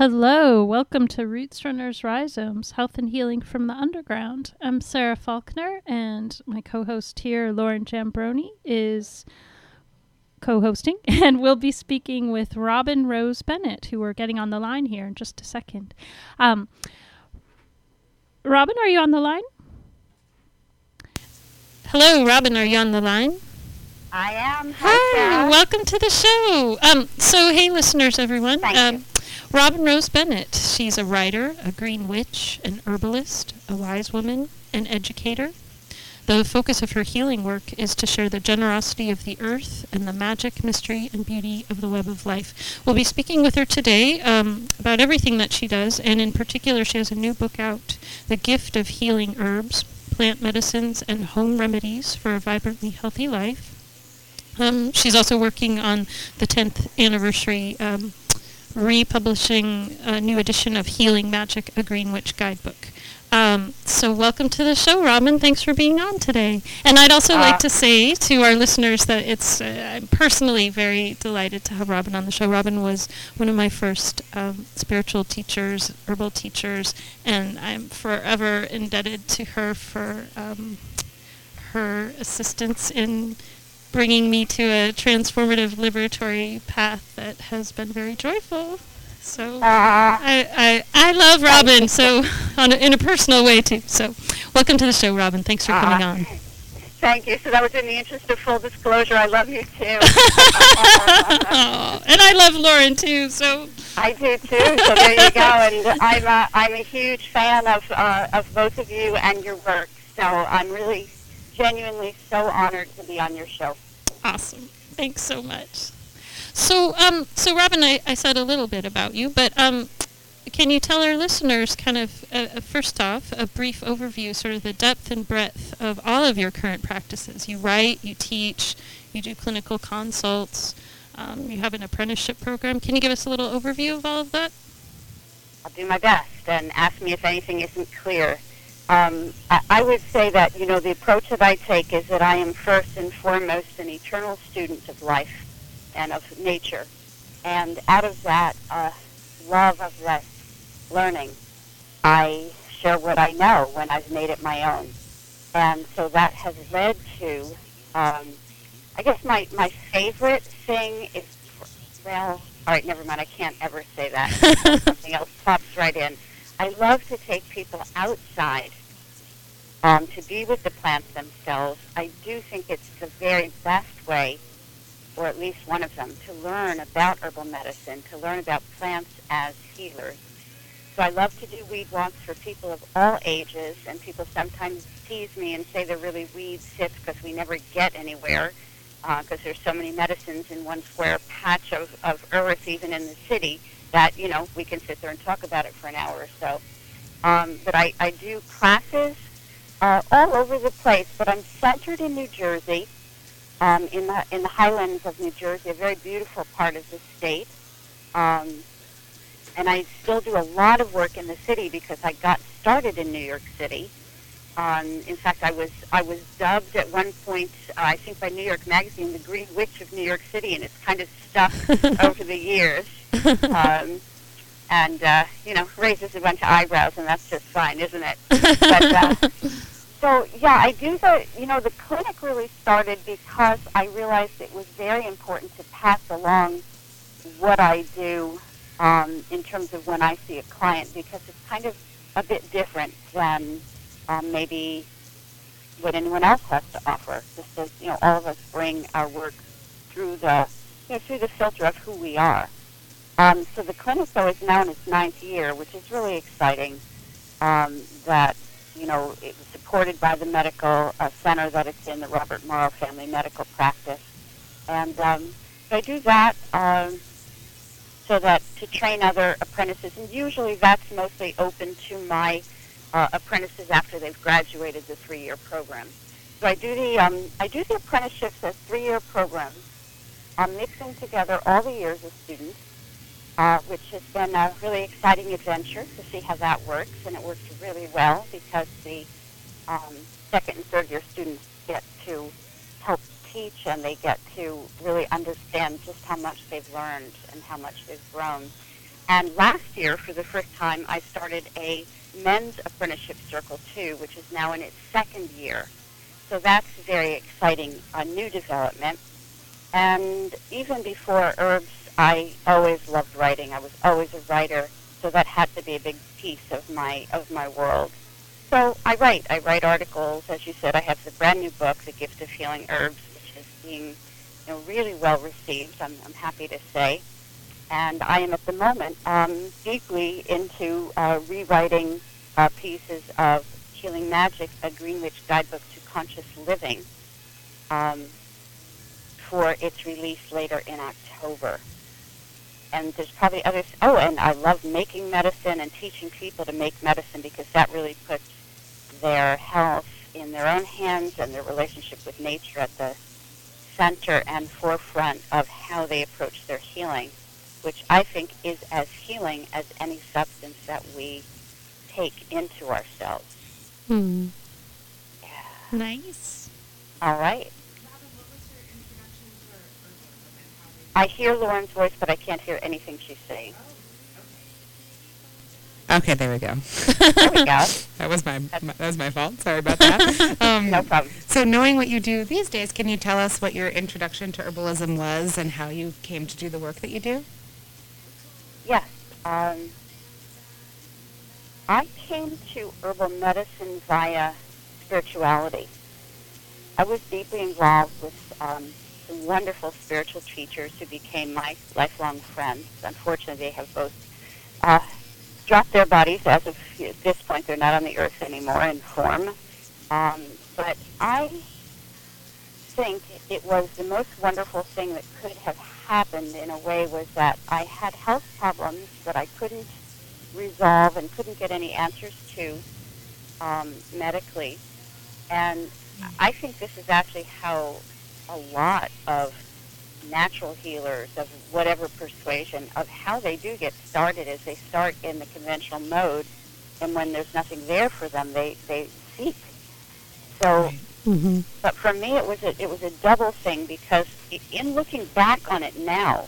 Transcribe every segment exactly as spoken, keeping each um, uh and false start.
Hello, welcome to Roots Runners Rhizomes, Health and Healing from the Underground. I'm Sarah Faulkner, and my co-host here, Lauren Jambroni, is co-hosting, and we'll be speaking with Robin Rose Bennett, who we're getting on the line here in just a second. Um, Robin, are you on the line? Hello, Robin, are you on the line? I am. Hi, Hi, Sarah. welcome to the show. Um, so, hey, listeners, everyone. Thank um, you. Robin Rose Bennett. She's a writer, a green witch, an herbalist, a wise woman, an educator. The focus of her healing work is to share the generosity of the earth and the magic, mystery, and beauty of the web of life. We'll be speaking with her today um, about everything that she does, and in particular, she has a new book out, The Gift of Healing Herbs, Plant Medicines, and Home Remedies for a Vibrantly Healthy Life. Um, she's also working on the tenth anniversary um, republishing a new edition of Healing Magic, a Green Witch Guidebook. Um, so welcome to the show, Robin. Thanks for being on today. And I'd also uh, like to say to our listeners that it's uh, I'm personally very delighted to have Robin on the show. Robin was one of my first um, spiritual teachers, herbal teachers, and I'm forever indebted to her for um, her assistance in bringing me to a transformative liberatory path that has been very joyful. So uh, I, I I love Robin, so on a, in a personal way too. So welcome to the show, Robin. Thanks for coming uh, on. Thank you. So that was in the interest of full disclosure. I love you too. Oh, and I love Lauren too. So I do too. So there you go. And I'm a, I'm a huge fan of uh, of both of you and your work. So I'm really genuinely so honored to be on your show. Awesome. Thanks so much. So, um, so Robin, I, I said a little bit about you, but um, can you tell our listeners kind of, uh, uh, first off, a brief overview, sort of the depth and breadth of all of your current practices? You write, you teach, you do clinical consults, um, you have an apprenticeship program. Can you give us a little overview of all of that? I'll do my best, and ask me if anything isn't clear. Um, I, I would say that, you know, the approach that I take is that I am first and foremost an eternal student of life and of nature. And out of that uh, love of that learning, I share what I know when I've made it my own. And so that has led to, um, I guess my, my favorite thing is, well, all right, never mind, I can't ever say that. Something else pops right in. I love to take people outside um, to be with the plants themselves. I do think it's the very best way, or at least one of them, to learn about herbal medicine, to learn about plants as healers. So I love to do weed walks for people of all ages, and people sometimes tease me and say they're really weed sick because we never get anywhere, because uh, there's so many medicines in one square patch of, of earth, even in the city, that, you know, we can sit there and talk about it for an hour or so. Um, but I, I do classes uh, all over the place, but I'm centered in New Jersey, um, in the in the highlands of New Jersey, a very beautiful part of the state. Um, and I still do a lot of work in the city because I got started in New York City. Um, in fact, I was I was dubbed at one point, uh, I think by New York Magazine, the Green Witch of New York City, and it's kind of stuck over the years. Um, and, uh, you know, raises a bunch of eyebrows, and that's just fine, isn't it? But, uh, so, yeah, I do the, you know, the clinic really started because I realized it was very important to pass along what I do um, in terms of when I see a client, because it's kind of a bit different than um, maybe what anyone else has to offer. Just as, you know, all of us bring our work through the, you know, through the filter of who we are. Um, so the clinic, though, is now in its ninth year, which is really exciting, um, that, you know, it was supported by the medical uh, center that it's in, the Robert Morrow Family Medical Practice. And um, so I do that um, so that to train other apprentices, and usually that's mostly open to my uh, apprentices after they've graduated the three-year program. So I do the, um, I do the apprenticeships as three-year programs. I'm mixing together all the years of students, Uh, which has been a really exciting adventure to see how that works, and it works really well because the um, second and third year students get to help teach, and they get to really understand just how much they've learned and how much they've grown. And last year, for the first time, I started a men's apprenticeship circle too, which is now in its second year. So that's very exciting, a new development. And even before herbs, I always loved writing. I was always a writer, so that had to be a big piece of my of my world. So I write. I write articles. As you said, I have the brand new book, The Gift of Healing Herbs, which is being, you know, really well received, I'm, I'm happy to say. And I am at the moment um, deeply into uh, rewriting uh, pieces of Healing Magic, a Greenwich Guidebook to Conscious Living, um, for its release later in October. And there's probably others. Oh, and I love making medicine and teaching people to make medicine, because that really puts their health in their own hands and their relationship with nature at the center and forefront of how they approach their healing, which I think is as healing as any substance that we take into ourselves. Hmm. Yeah. Nice. All right. I hear Lauren's voice, but I can't hear anything she's saying. Okay, there we go. There we go. That was my, my that was my fault. Sorry about that. Um, No problem. So, knowing what you do these days, can you tell us what your introduction to herbalism was and how you came to do the work that you do? Yes. Um, I came to herbal medicine via spirituality. I was deeply involved with um, some wonderful spiritual teachers who became my lifelong friends. Unfortunately, they have both uh, dropped their bodies. As of this point, they're not on the earth anymore in form. Um, but I think it was the most wonderful thing that could have happened in a way was that I had health problems that I couldn't resolve and couldn't get any answers to um, medically. And I think this is actually how a lot of natural healers of whatever persuasion, of how they do get started, is they start in the conventional mode, and when there's nothing there for them, they, they seek. So, Mm-hmm. but for me, it was a, it was a double thing, because in looking back on it now,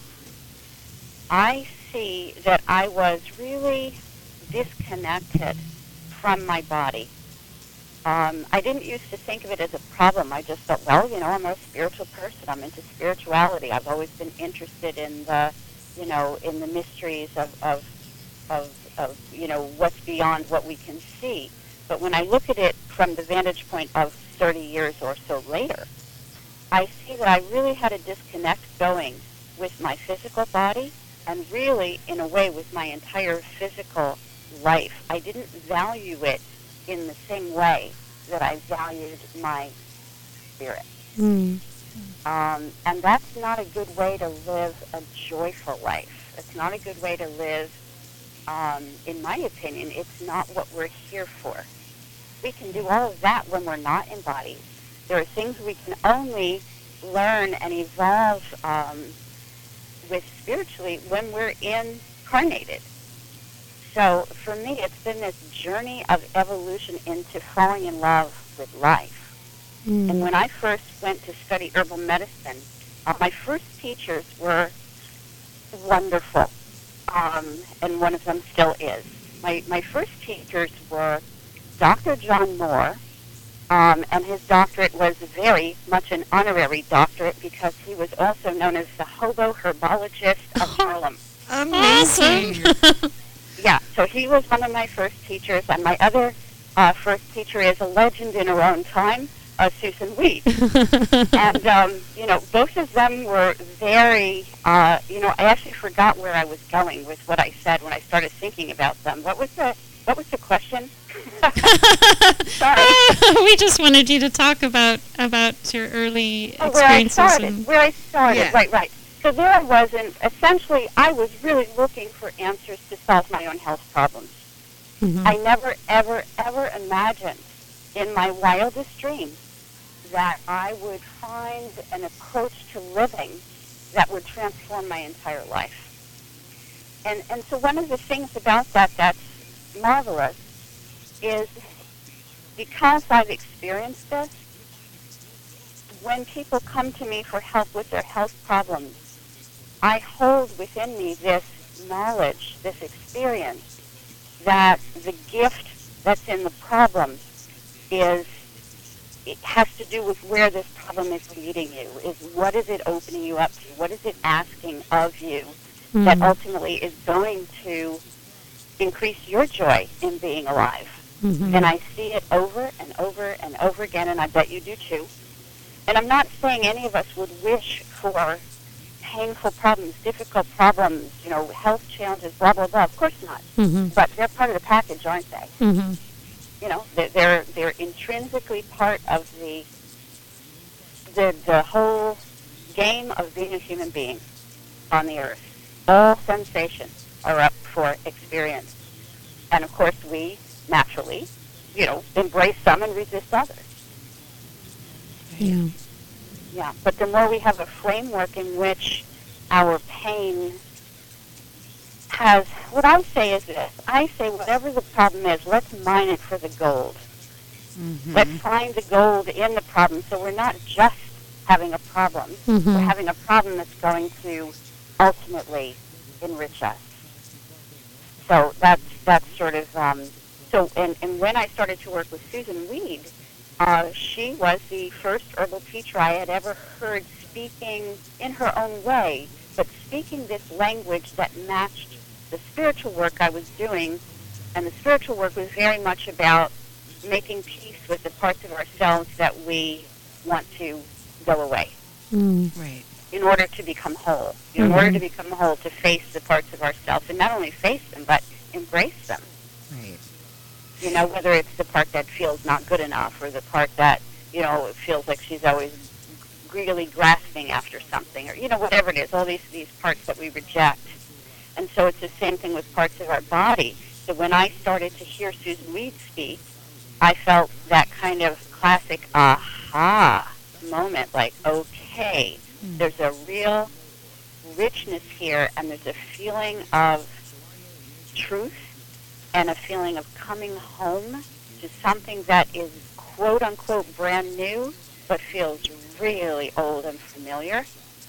I see that I was really disconnected from my body. Um, I didn't used to think of it as a problem. I just thought, well, you know, I'm a spiritual person. I'm into spirituality. I've always been interested in the, you know, in the mysteries of, of, of, of, you know, what's beyond what we can see. But when I look at it from the vantage point of thirty years or so later, I see that I really had a disconnect going with my physical body and really, in a way, with my entire physical life. I didn't value it in the same way that I valued my spirit. Mm. Um, and that's not a good way to live a joyful life. It's not a good way to live, um, in my opinion. It's not what we're here for. We can do all of that when we're not in bodies. There are things we can only learn and evolve um, with spiritually when we're incarnated. So for me, it's been this journey of evolution into falling in love with life. Mm. And when I first went to study herbal medicine, uh, my first teachers were wonderful, um, and one of them still is. My, my first teachers were Doctor John Moore, um, and his doctorate was very much an honorary doctorate because he was also known as the hobo herbologist of Harlem. Amazing. Awesome. Yeah, so he was one of my first teachers, and my other uh, first teacher is a legend in her own time, uh, Susan Weed. And, um, you know, both of them were very, uh, you know, I actually forgot where I was going with what I said when I started thinking about them. What was the, what was the question? Sorry. We just wanted you to talk about about your early Oh, where I experiences. started, and where I started, Yeah. right, right. So there I was, and essentially I was really looking for answers to solve my own health problems. Mhm. I never, ever, ever imagined in my wildest dreams that I would find an approach to living that would transform my entire life. And and so one of the things about that that's marvelous is because I've experienced this, when people come to me for help with their health problems, I hold within me this knowledge, this experience, that the gift that's in the problem is, it has to do with where this problem is leading you, is what is it opening you up to, what is it asking of you mm-hmm. that ultimately is going to increase your joy in being alive. Mm-hmm. And I see it over and over and over again, and I bet you do too. And I'm not saying any of us would wish for painful problems, difficult problems, you know, health challenges, blah, blah, blah. Of course not. Mm-hmm. But they're part of the package, aren't they? Mm-hmm. You know, they're, they're they're intrinsically part of the, the the whole game of being a human being on the earth. All sensations are up for experience. And, of course, we naturally, you know, embrace some and resist others. Yeah. Yeah, but the more we have a framework in which our pain has, what I say is this, I say whatever the problem is, let's mine it for the gold. Mm-hmm. Let's find the gold in the problem, so we're not just having a problem, mm-hmm. we're having a problem that's going to ultimately enrich us. So that's, that's sort of, um, so, and, and when I started to work with Susun Weed, Uh, she was the first herbal teacher I had ever heard speaking in her own way, but speaking this language that matched the spiritual work I was doing. And the spiritual work was very much about making peace with the parts of ourselves that we want to go away. Mm. Right. In order to become whole. In mm-hmm. order to become whole, to face the parts of ourselves, and not only face them, but embrace them. Right. You know, whether it's the part that feels not good enough or the part that, you know, it feels like she's always greedily grasping after something, or, you know, whatever it is, all these, these parts that we reject. And so it's the same thing with parts of our body. So when I started to hear Susun Weed speak, I felt that kind of classic aha moment, like, okay, mm. there's a real richness here, and there's a feeling of truth, and a feeling of coming home to something that is quote-unquote brand new, but feels really old and familiar.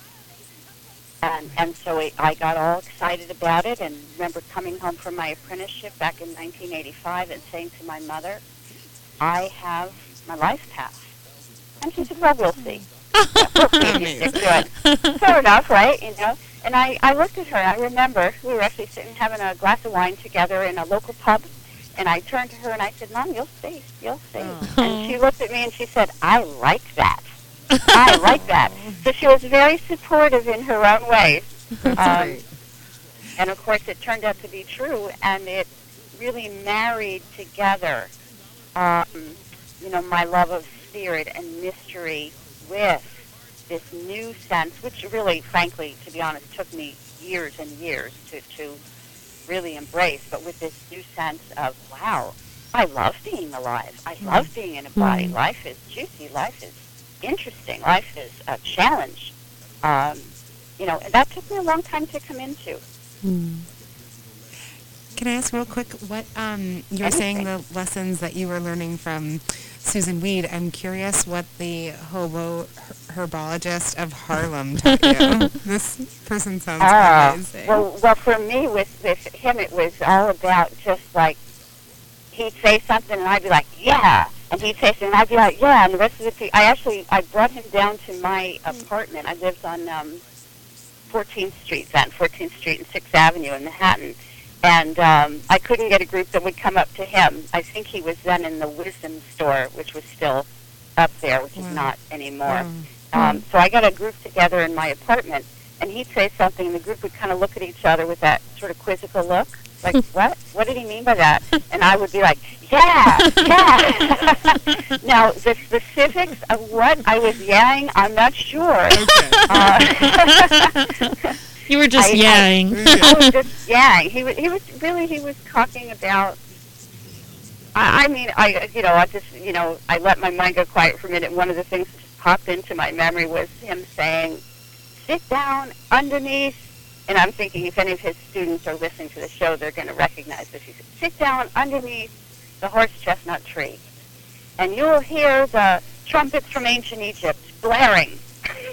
And, and so it, I got all excited about it, and remember coming home from my apprenticeship back in nineteen eighty-five and saying to my mother, I have my life path. And she said, well, we'll see. Yeah, we'll see if you stick to it. Fair enough, right? You know. And I, I looked at her, and I remember we were actually sitting having a glass of wine together in a local pub, and I turned to her and I said, Mom, you'll see, you'll see. Oh. And she looked at me and she said, I like that. I like that. So she was very supportive in her own way. Um, and, of course, it turned out to be true, and it really married together, um, you know, my love of spirit and mystery with this new sense, which really, frankly, to be honest, took me years and years to, to really embrace, but with this new sense of, wow, I love being alive. I mm. love being in a body. Mm. Life is juicy. Life is interesting. Life is a challenge. Um, you know, and that took me a long time to come into. Mm. Can I ask real quick, what um, you were saying the lessons that you were learning from Susun Weed? I'm curious what the hobo herbologist of Harlem taught you. This person sounds uh, amazing. Well, well, for me, with, with him, it was all about just like, he'd say something and I'd be like, yeah. And he'd say something and I'd be like, yeah. And the rest of the people, I actually, I brought him down to my apartment. I lived on um, fourteenth Street then, fourteenth Street and sixth Avenue in Manhattan. And um, I couldn't get a group that would come up to him. I think he was then in the Wisdom store, which was still up there, which wow. is not anymore. Wow. Um, so I got a group together in my apartment, and he'd say something, and the group would kind of look at each other with that sort of quizzical look, like, what? What did he mean by that? And I would be like, yeah, yeah. Now, the specifics of what I was yelling, I'm not sure. Uh, You were just I, yelling. I, I was just yelling. He was, he was really, he was talking about, I, I mean, I, you know, I just, you know, I let my mind go quiet for a minute. One of the things that just popped into my memory was him saying, sit down underneath, and I'm thinking if any of his students are listening to the show, they're going to recognize this. He said, sit down underneath the horse chestnut tree, and you'll hear the trumpets from ancient Egypt blaring.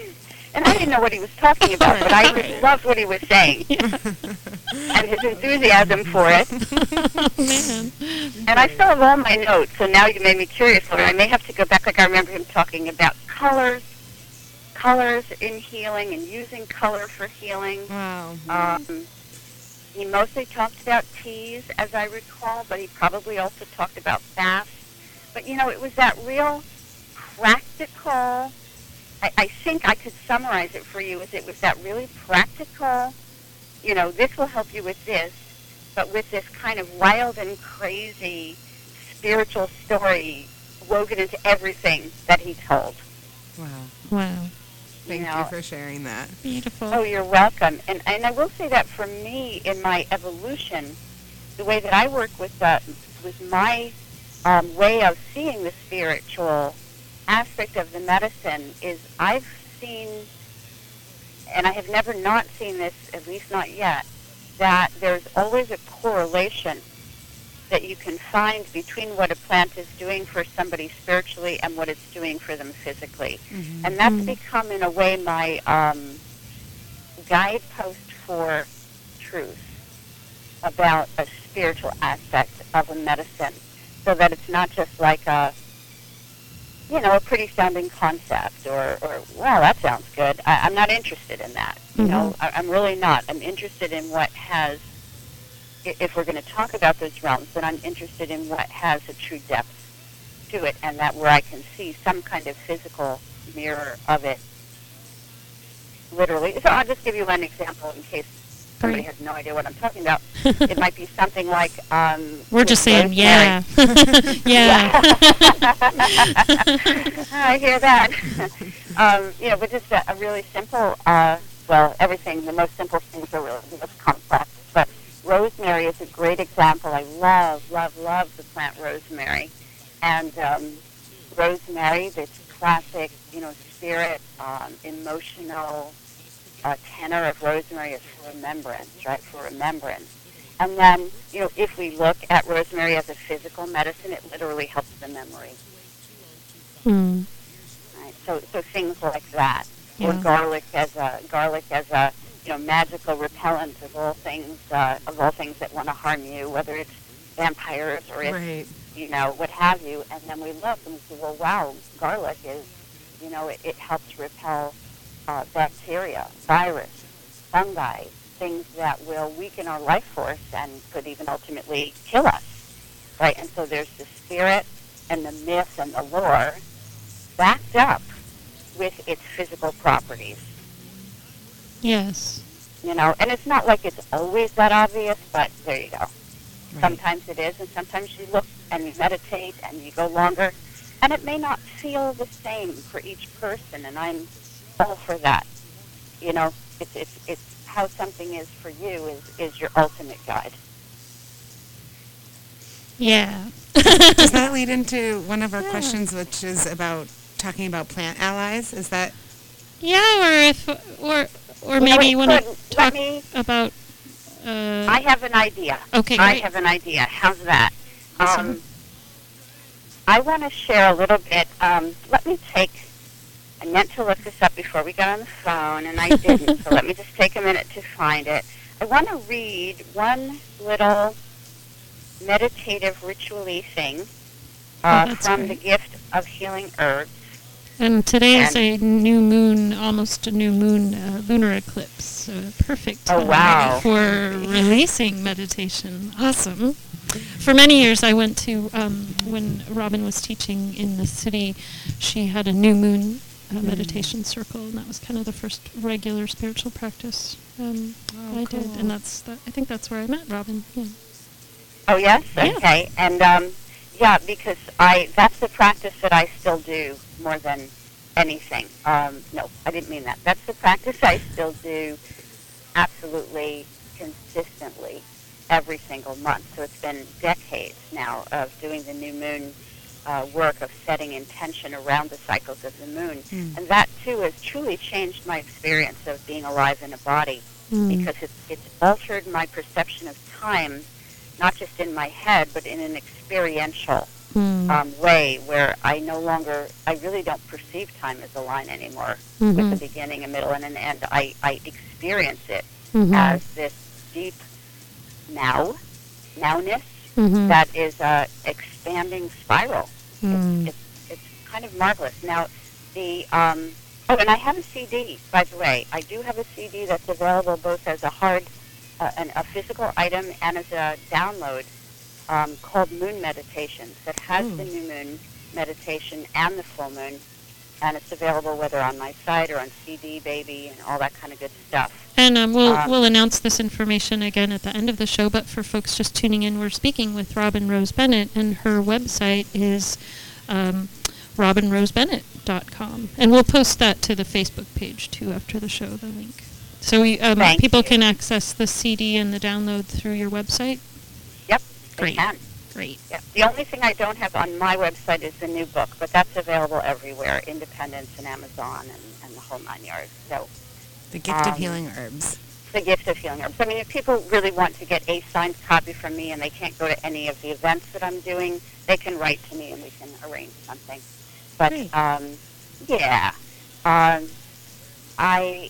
And I didn't know what he was talking about, but I Right. just loved what he was saying and his enthusiasm for it. Oh, man. And I still have all my notes, so now you made me curious. Or I may have to go back. Like I remember him talking about colors, colors in healing, and using color for healing. Wow. Um, he mostly talked about teas, as I recall, but he probably also talked about baths. But you know, it was that real practical. I, I think I could summarize it for you as it was that really practical. You know, this will help you with this, but with this kind of wild and crazy spiritual story woven into everything that he told. Wow. Wow. Thank you you know. for sharing that. Beautiful. Oh, you're welcome. And and I will say that for me, in my evolution, the way that I work with that, with my um, way of seeing the spiritual aspect of the medicine is I've seen, and I have never not seen this, at least not yet, that there's always a correlation that you can find between what a plant is doing for somebody spiritually and what it's doing for them physically. Mm-hmm. And that's Mm. become, in a way, my um, guidepost for truth about a spiritual aspect of a medicine, so that it's not just like a, you know, a pretty sounding concept or, or wow, that sounds good. I, I'm not interested in that. You know, I, I'm really not. I'm interested in what has, i- if we're going to talk about those realms, then I'm interested in what has a true depth to it, and that where I can see some kind of physical mirror of it, literally. So I'll just give you one example in case somebody Great. has no idea what I'm talking about. It might be something like... Um, We're with just saying, rosemary. yeah. Yeah. I hear that. um, you know, but just a, a really simple, uh, well, everything, the most simple things are really the most complex. But rosemary is a great example. I love, love, love the plant rosemary. And um, rosemary, this classic, you know, spirit, um, emotional uh, tenor of rosemary is for remembrance, right, for remembrance. And then, you know, if we look at rosemary as a physical medicine, it literally helps the memory. Mm. Right? So, so things like that, or Yeah. garlic as a garlic as a you know magical repellent of all things uh, of all things that want to harm you, whether it's vampires or it's Right. you know what have you. And then we look and we say, well, wow, garlic is you know it, it helps repel uh, bacteria, virus, fungi, things that will weaken our life force and could even ultimately kill us, right? And so there's the spirit and the myth and the lore backed up with its physical properties, Yes. you know. And it's not like it's always that obvious, but there you go. Right. Sometimes it is, and sometimes you look and you meditate and you go longer, and it may not feel the same for each person, and I'm all for that. You know, it's it's it's how something is for you is, is your ultimate guide. Yeah. Does that lead into one of our Yeah. questions, which is about talking about plant allies? Is that Yeah, or if, or, or You know, maybe it you want to could. Let talk me- about, uh, I have an idea. okay, I great. have an idea. How's that? Awesome. Um, I want to share a little bit. Um, let me take, I meant to look this up before we got on the phone, and I didn't, so let me just take a minute to find it. I want to read one little meditative ritual-y thing uh, Oh, that's from the great. Gift of Healing Herbs. And today is And- a new moon, almost a new moon uh, lunar eclipse. So perfect Oh, time wow. for releasing meditation. Awesome. For many years, I went to, um, when Robin was teaching in the city, she had a new moon uh, meditation circle, and that was kind of the first regular spiritual practice um, Oh, I did. cool. And that's, that, I think that's where I met Robin. Yeah. Oh, yes? Yeah. Okay. And, um, yeah, because I that's the practice that I still do more than anything. Um, no, I didn't mean that. That's the practice I still do absolutely consistently every single month. So it's been decades now of doing the new moon uh, work of setting intention around the cycles of the moon. Mm. And that, too, has truly changed my experience of being alive in a body Mm. because it's, it's altered my perception of time, not just in my head, but in an experiential Mm. um, way where I no longer, I really don't perceive time as a line anymore Mm-hmm. with a beginning, a middle, and an end. I, I experience it Mm-hmm. as this deep now, nowness Mm-hmm. that is a expanding spiral. Mm. It's, it's, it's kind of marvelous. Now, the, um, oh, and I have a C D, by the way. I do have a C D that's available both as a hard, uh, an, a physical item and as a download um, called Moon Meditations that has Ooh. the new moon meditation and the full moon, and it's available whether on my site or on C D Baby and all that kind of good stuff. And um, we'll Um, we'll announce this information again at the end of the show. But for folks just tuning in, we're speaking with Robin Rose Bennett, and her website is um, robin rose bennett dot com, and we'll post that to the Facebook page too after the show. The link, so we, um, Thank people you. can access the C D and the download through your website. Yep, they Great. can. Great. Yep. The only thing I don't have on my website is the new book, but that's available everywhere, Independence and Amazon and, and the whole nine yards. So The Gift of Um, Healing Herbs. the gift of healing herbs. I mean, if people really want to get a signed copy from me and they can't go to any of the events that I'm doing, they can write to me and we can arrange something. But, Great. um, yeah, um, I,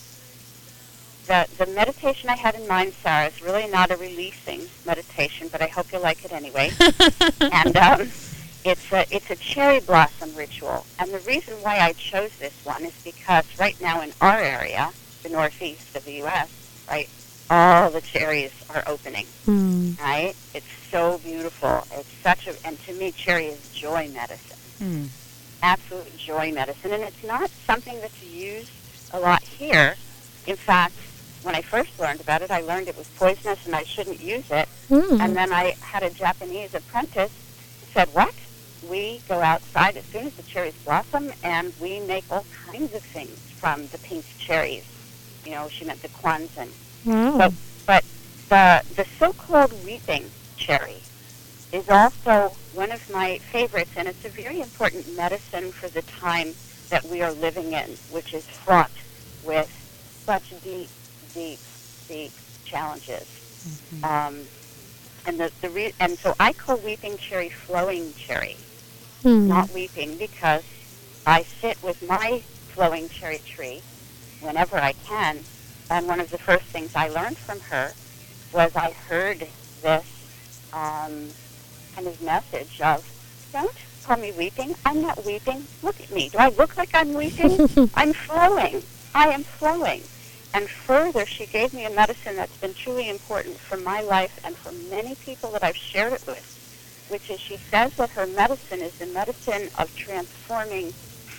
the, the meditation I had in mind, Sarah, is really not a releasing meditation, but I hope you like it anyway. And um, it's a it's a cherry blossom ritual. And the reason why I chose this one is because right now in our area, the northeast of the U S, right, all the cherries are opening, Mm. right? It's so beautiful. It's such a, and to me, cherry is joy medicine, Hmm. absolute joy medicine. And it's not something that's used a lot here. In fact, when I first learned about it, I learned it was poisonous and I shouldn't use it. Mm. And then I had a Japanese apprentice who said, what? We go outside as soon as the cherries blossom, and we make all kinds of things from the pink cherries. You know, she meant the Kwanzaa. Wow. But, but the, the so-called weeping cherry is also one of my favorites, and it's a very important medicine for the time that we are living in, which is fraught with such deep, deep, deep challenges. Mhm. Um, and the, the re- and so I call weeping cherry flowing cherry, Mm. not weeping, because I sit with my flowing cherry tree whenever I can. And one of the first things I learned from her was I heard this um, kind of message of, don't call me weeping. I'm not weeping. Look at me. Do I look like I'm weeping? I'm flowing. I am flowing. And further, she gave me a medicine that's been truly important for my life and for many people that I've shared it with, which is she says that her medicine is the medicine of transforming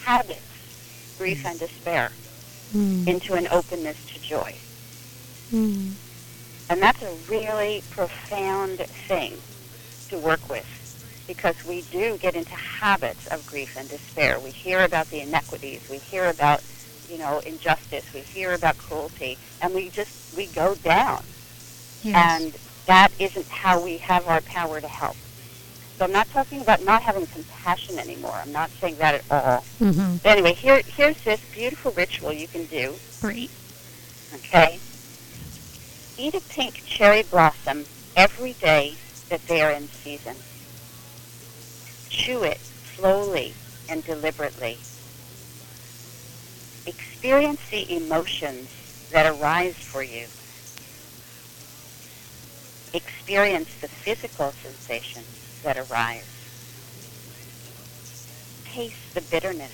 habits, grief and despair, Mm. into an openness to joy. Mm. And that's a really profound thing to work with, because we do get into habits of grief and despair. We hear about the inequities. We hear about, you know, injustice. We hear about cruelty. And we just, we go down. Yes. And that isn't how we have our power to help. So I'm not talking about not having compassion anymore. I'm not saying that at all. Mm-hmm. But anyway, here, here's this beautiful ritual you can do. Great. Okay? Eat a pink cherry blossom every day that they are in season. Chew it slowly and deliberately. Experience the emotions that arise for you. Experience the physical sensations that arise. Taste the bitterness.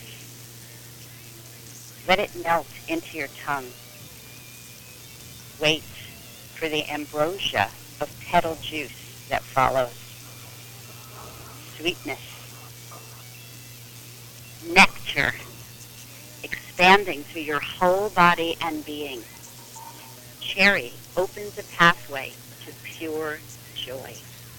Let it melt into your tongue. Wait for the ambrosia of petal juice that follows. Sweetness. Nectar. Expanding through your whole body and being. Cherry opens a pathway to pure joy.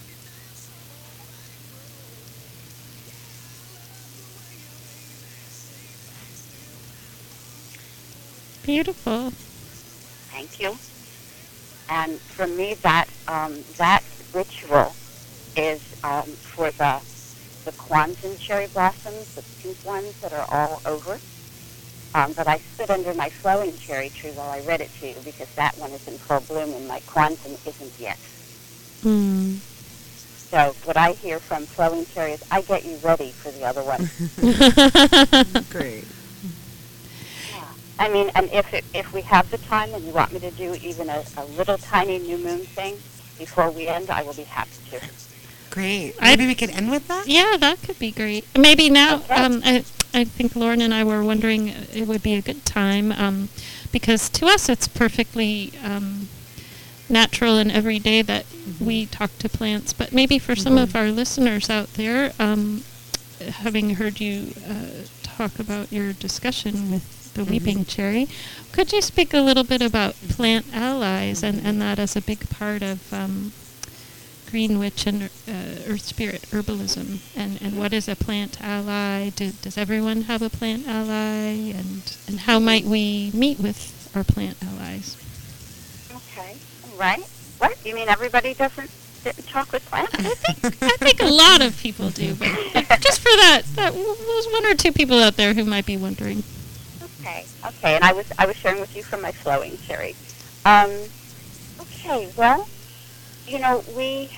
Beautiful. Thank you. And for me, that um, that ritual is um, for the the Kwanzaa cherry blossoms, the pink ones that are all over. Um, but I stood under my flowing cherry tree while I read it to you, because that one is in full bloom and my Kwanzaa isn't yet. Mm. So what I hear from Flowing Cherry is, I get you ready for the other one. Great. Yeah. I mean, and if it, if we have the time and you want me to do even a, a little tiny new moon thing before we end, I will be happy to. Great. I- Maybe we could end with that? Yeah, that could be great. Maybe now, Okay. um, I, I think Lauren and I were wondering uh, it would be a good time um, because to us it's perfectly um, natural and everyday that we talk to plants. But maybe for some of our listeners out there, um, having heard you uh, talk about your discussion with the Weeping Cherry, could you speak a little bit about plant allies and, and that as a big part of um, Green Witch and uh, Earth Spirit herbalism, and, and what is a plant ally? Do, does everyone have a plant ally, and and how might we meet with our plant allies? Okay. Right. What? You mean everybody doesn't sit and talk with plants? I think I think a lot of people do, but just for that, that there's one or two people out there who might be wondering. Okay. Okay. And I was I was sharing with you from my Flowing Cherry. Um, okay. Well, you know, we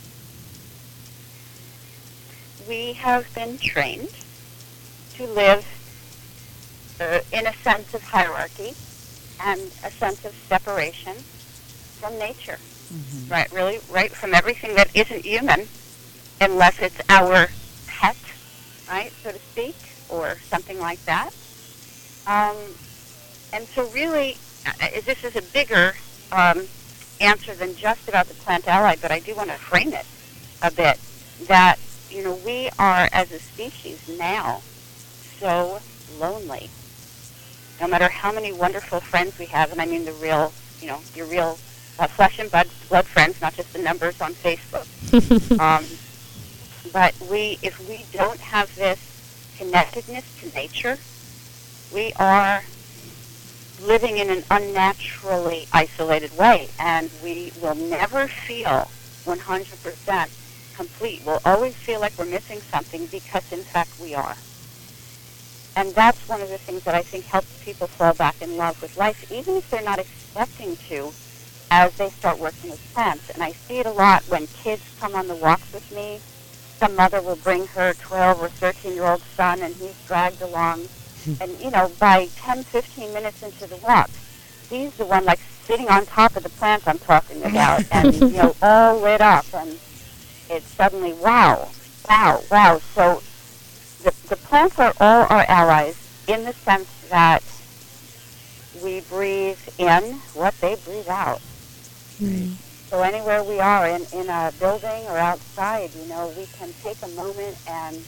we have been trained to live uh, in a sense of hierarchy and a sense of separation from nature. Mm-hmm. Right, really, right from everything that isn't human, unless it's our pet, right, so to speak, or something like that. Um, and so really, uh, this is a bigger um, answer than just about the plant ally, but I do want to frame it a bit, that, you know, we are, as a species now, so lonely. No matter how many wonderful friends we have, and I mean the real, you know, your real uh, flesh and blood, blood friends, not just the numbers on Facebook. um, but we, if we don't have this connectedness to nature, we are living in an unnaturally isolated way, and we will never feel one hundred percent complete. We'll always feel like we're missing something because, in fact, we are. And that's one of the things that I think helps people fall back in love with life, even if they're not expecting to, as they start working with plants. And I see it a lot when kids come on the walks with me. Some mother will bring her twelve or thirteen-year-old son, and he's dragged along. And, you know, by ten, fifteen minutes into the walk, he's the one, like, sitting on top of the plants I'm talking about, and, you know, all lit up. And it's suddenly, wow, wow, wow. So the, the plants are all our allies in the sense that we breathe in what they breathe out. Right. So anywhere we are, in, in a building or outside, you know, we can take a moment and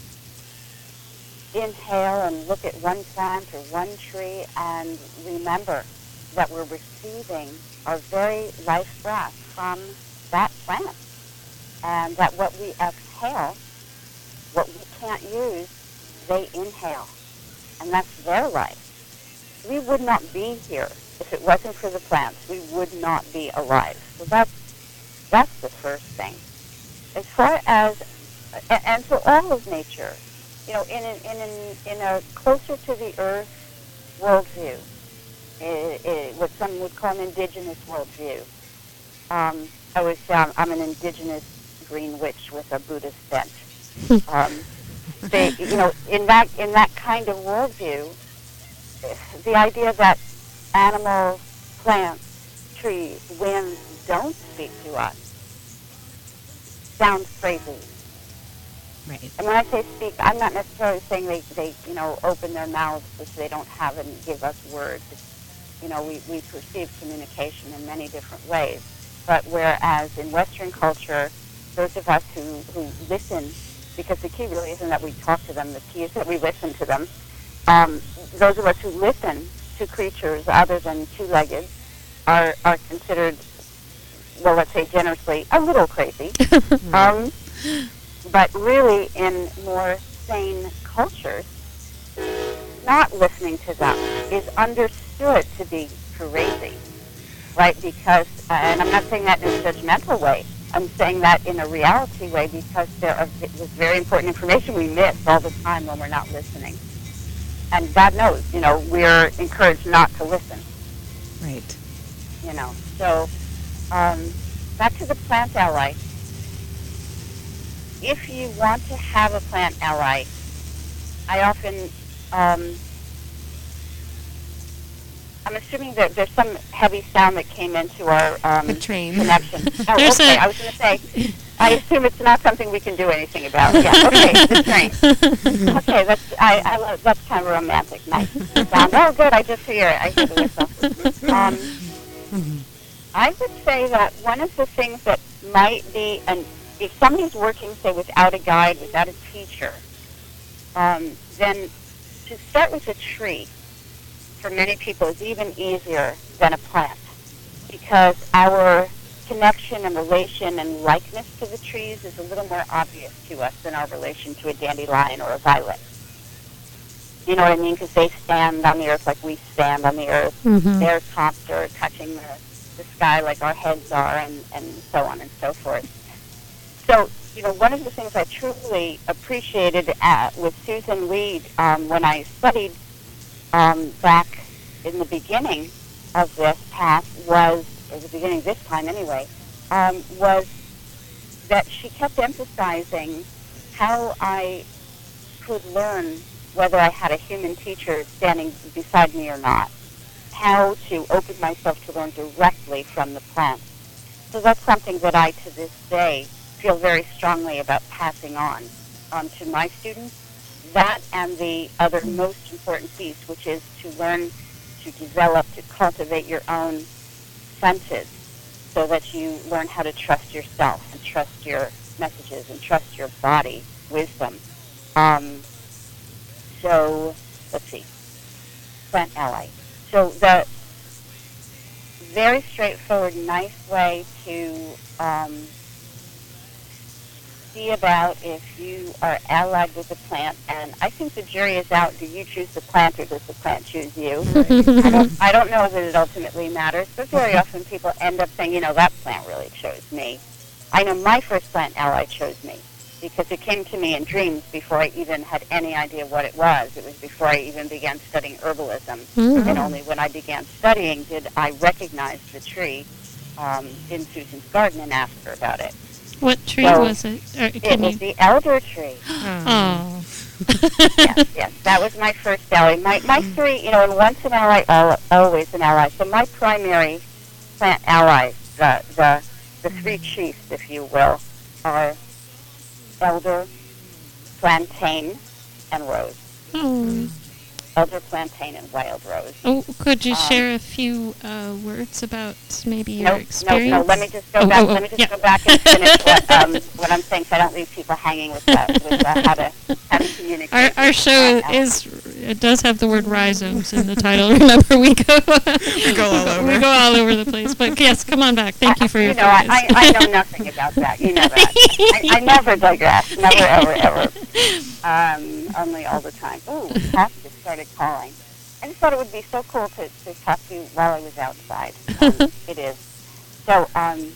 inhale and look at one plant or one tree and remember that we're receiving our very life breath from that plant. And that what we exhale, what we can't use, they inhale. And that's their life. We would not be here if it wasn't for the plants. We would not be alive. So that's, that's the first thing. As far as, and, and so all of nature, you know, in, an, in, an, in a closer to the earth worldview, I, I, what some would call an indigenous worldview. Um, I always say I'm, I'm an indigenous green witch with a Buddhist bent. um, they, you know, in that in that kind of worldview, the idea that animals, plants, trees, winds don't speak to us sounds crazy. Right. And when I say speak, I'm not necessarily saying they, they you know, open their mouths because they don't have and give us words. You know, we, we perceive communication in many different ways. But whereas in Western culture, those of us who, who listen, because the key really isn't that we talk to them, the key is that we listen to them. Um, those of us who listen to creatures other than two-legged are, are considered, well, let's say generously, a little crazy. um, but really, in more sane cultures, not listening to them is understood to be crazy, right? Because, uh, and I'm not saying that in a judgmental way, I'm saying that in a reality way because there are, there's very important information we miss all the time when we're not listening. And God knows, you know, we're encouraged not to listen. Right. You know, so um, back to the plant ally. if you want to have a plant ally, I often, um, I'm assuming that there's some heavy sound that came into our um, The train. connection. Oh, There's okay. a- I was going to say, I assume it's not something we can do anything about. Yeah, okay, the train. Okay, that's I, I love, that's kind of romantic, nice sound. Oh, good. I just hear it. I hear the whistle. Um, I would say that one of the things that might be, and if somebody's working, say, without a guide, without a teacher, um, then to start with a tree, for many people, is even easier than a plant, because our connection and relation and likeness to the trees is a little more obvious to us than our relation to a dandelion or a violet. You know what I mean? Because they stand on the earth like we stand on the earth. Mhm. Their tops are touching the, the sky like our heads are, and, and so on and so forth. So, you know, one of the things I truly appreciated at, with Susan Weed um, when I studied um, back in the beginning of this path was, or the beginning of this time anyway, um, was that she kept emphasizing how I could learn whether I had a human teacher standing beside me or not, how to open myself to learn directly from the plant. So that's something that I, to this day, feel very strongly about passing on um, to my students. That and the other most important piece, which is to learn to develop, to cultivate your own senses so that you learn how to trust yourself and trust your messages and trust your body wisdom. Um, so, let's see, plant ally. So the very straightforward, nice way to um, see about if you are allied with the plant, and I think the jury is out. Do you choose the plant or does the plant choose you? I don't, I don't know that it ultimately matters, but very often people end up saying, you know, that plant really chose me. I know my first plant ally chose me because it came to me in dreams before I even had any idea what it was. It was before I even began studying herbalism, Mhm. and only when I began studying did I recognize the tree um, in Susan's garden and ask her about it. What tree So, was it? Or It can was you? the elder tree. Oh. Yes, yes, that was my first ally. My my three, you know, and once an ally, al- always an ally. So my primary plant allies, the the the three chiefs, if you will, are elder, plantain, and rose. Oh. Elder, plantain, and wild rose. Oh, could you Um, share a few uh, words about maybe your No, no, experience? no. Let me just go Oh, back. oh, oh, let me just yeah. go back and finish what, um, what I'm saying, so I don't leave people hanging with uh, with uh, how to how to communicate. Our, our with show plant is, it does have the word rhizomes in the title. Remember, we go We go all over. we go all over the place. But yes, come on back. Thank you for I, your You know, I, focus. I, I know nothing about that. You know that. I, I never digress. Never, ever, ever. Um, only all the time. Ooh, Pat just started calling. I just thought it would be so cool to, to talk to you while I was outside. Um, it is. So, um,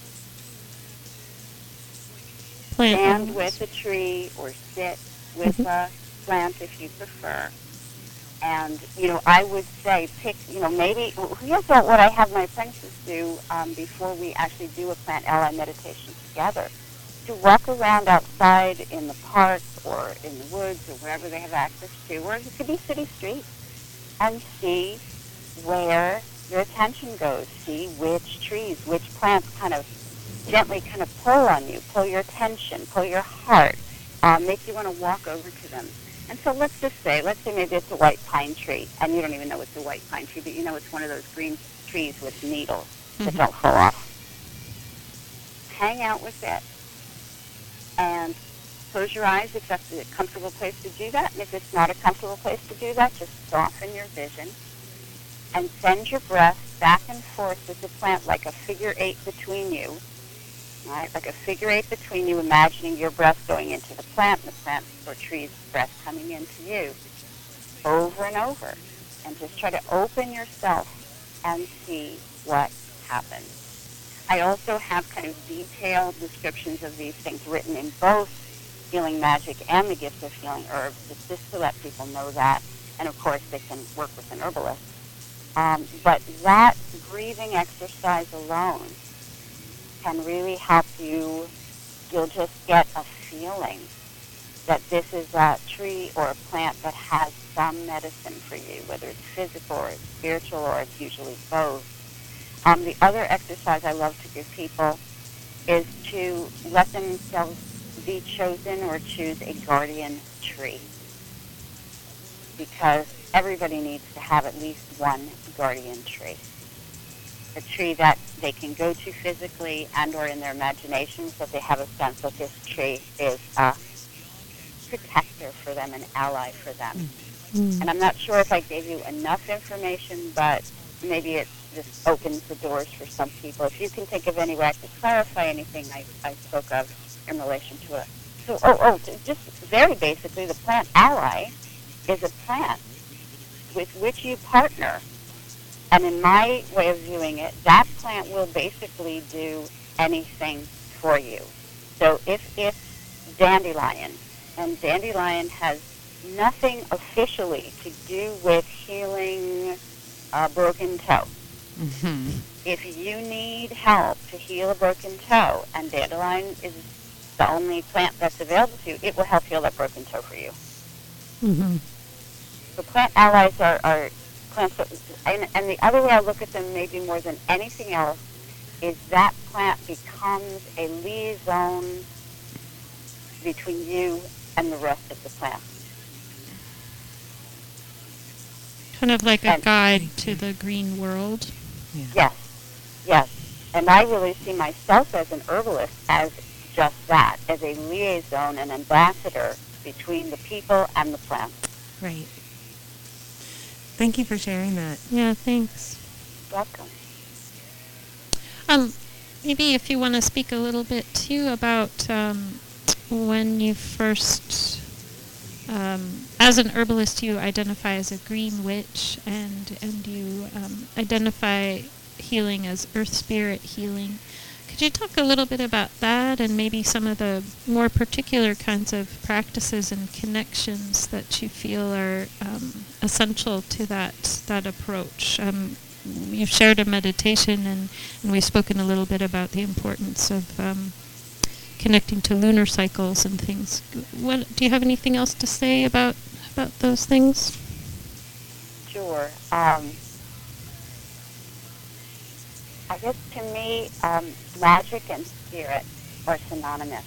Plant stand animals. with a tree or sit with a plant if you prefer. And, you know, I would say pick, you know, maybe, here's what what I have my apprentices do um, before we actually do a plant ally meditation together. To walk around outside in the park or in the woods or wherever they have access to, or it could be city streets, and see where your attention goes. See which trees, which plants kind of gently kind of pull on you, pull your attention, pull your heart, uh, make you want to walk over to them. And so let's just say, let's say maybe it's a white pine tree, and you don't even know it's a white pine tree, but you know it's one of those green trees with needles that Mhm. don't fall off. Hang out with it, and close your eyes if that's a comfortable place to do that. And if it's not a comfortable place to do that, just soften your vision and send your breath back and forth with the plant like a figure eight between you. Right? Like a figure eight between you, imagining your breath going into the plant and the plant or tree's breath coming into you. Over and over. And just try to open yourself and see what happens. I also have kind of detailed descriptions of these things written in both Healing Magic and the Gift of Healing Herbs, just, just to let people know that. And of course, they can work with an herbalist. Um, but that breathing exercise alone can really help you. You'll just get a feeling that this is a tree or a plant that has some medicine for you, whether it's physical or it's spiritual or it's usually both. Um, the other exercise I love to give people is to let themselves be chosen or choose a guardian tree, because everybody needs to have at least one guardian tree. A tree that they can go to physically and or in their imagination, so that they have a sense that this tree is a protector for them, an ally for them. Mm. And I'm not sure if I gave you enough information, but maybe it just opens the doors for some people. If you can think of any way I could clarify anything I, I spoke of in relation to it. So, oh, oh, just very basically, the plant ally is a plant with which you partner. And in my way of viewing it, that plant will basically do anything for you. So if it's dandelion, and dandelion has nothing officially to do with healing a broken toe. Mm-hmm. If you need help to heal a broken toe, and dandelion is the only plant that's available to you, it will help heal that broken toe for you. Mm-hmm. So plant allies are, are plants that, and, and the other way I look at them maybe more than anything else is that plant becomes a liaison between you and the rest of the plant. Kind of like a and, guide to the green world. Yeah. Yes, yes. And I really see myself as an herbalist as just that, as a liaison, an ambassador between the people and the plant. Right. Thank you for sharing that. Yeah, thanks. Welcome. Um, maybe if you want to speak a little bit too about um, when you first, um, as an herbalist, you identify as a green witch, and and you um, identify healing as earth spirit healing. Could you talk a little bit about that, and maybe some of the more particular kinds of practices and connections that you feel are um, essential to that that approach? Um, you've shared a meditation, and, and we've spoken a little bit about the importance of um, connecting to lunar cycles and things. What do you have anything else to say about about those things? Sure. Um, I guess to me, um, magic and spirit are synonymous.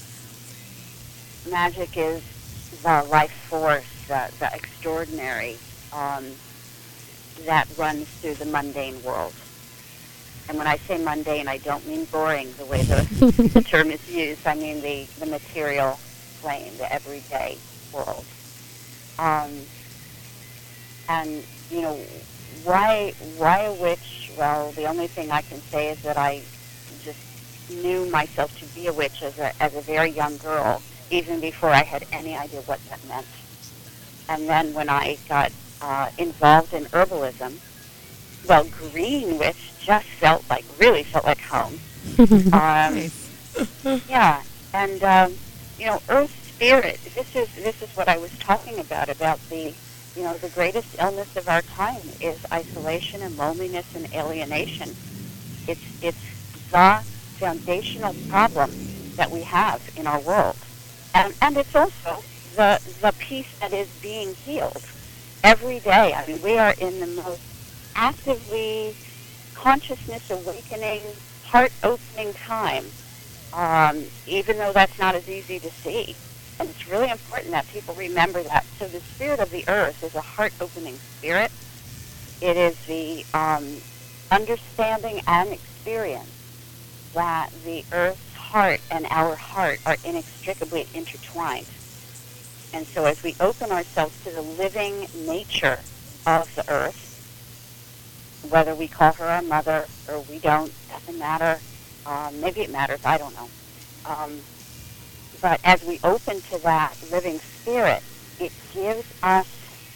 Magic is the life force, the, the extraordinary um, that runs through the mundane world. And when I say mundane, I don't mean boring the way the, the term is used. I mean the, the material plane, the everyday world. Um, and, you know, why why a witch? Well, the only thing I can say is that I just knew myself to be a witch as a as a very young girl, even before I had any idea what that meant. And then when I got uh, involved in herbalism, well, green witch just felt like, really felt like home. um, yeah, and um, you know, earth spirit. This is this is what I was talking about about the. You know, the greatest illness of our time is isolation and loneliness and alienation. It's it's the foundational problem that we have in our world. And and it's also the the piece that is being healed every day. I mean, we are in the most actively consciousness awakening, heart-opening time, um, even though that's not as easy to see. And it's really important that people remember that. So the spirit of the earth is a heart-opening spirit. It is the um, understanding and experience that the earth's heart and our heart are inextricably intertwined. And so as we open ourselves to the living nature of the earth, whether we call her our mother or we don't, doesn't matter. Um, maybe it matters, I don't know. Um, But as we open to that living spirit, it gives us